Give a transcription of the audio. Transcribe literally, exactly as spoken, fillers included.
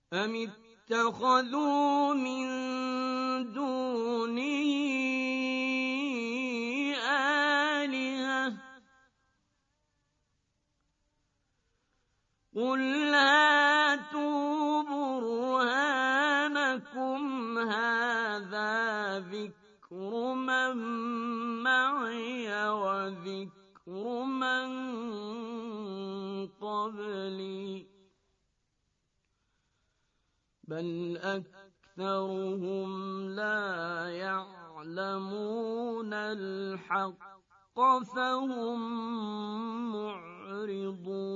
أم اتخذوا من دونه آلهة قل هاتوا برهانكم هذا ذكر من معي وذكر من قبلي بل أكثرهم لا يعلمون الحق فهم معرضون